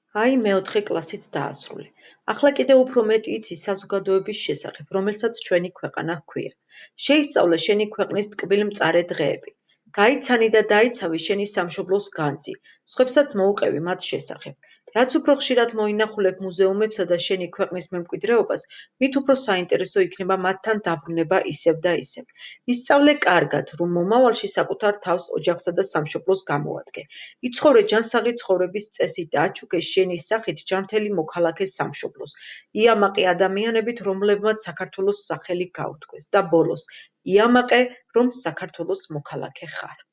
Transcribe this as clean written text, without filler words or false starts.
აი, მეოთხე კლასიც დაასრულე. ახლა კიდევ უფრო მეტი იცი საზოგადოების შესახებ, რომელსაც ჩვენი ქვეყანა ჰქვია. შეისწავლე შენი ქვეყნის ტკბილ-მწარე დღეები. გაიცანი და დაიცავი შენი სამშობლოს განძი, სხვებსაც მოუყევი მათ შესახებ. რაც უფრო ხშირად მოინახულებ მუზეუმებსა და შენი ქვეყნის მემკვიდრეობას, მით უფრო საინტერესო იქნება მათთან დაბრუნება ისევ და ისევ. ისწავლე კარგად, რომ მომავალში საკუთარ თავს, ოჯახსა და სამშობლოს გამოადგე. იცხოვრე ჯანსაღი ცხოვრების წესით და აჩუქე შენი სახით ჯანმრთელი მოქალაქე სამშობლოს. იამაყე ადამიანებით, რომლებმაც საქართველოს სახელი გაუთქვეს და ბოლოს, იამაყე, რომ საქართველოს მოქალაქე ხარ.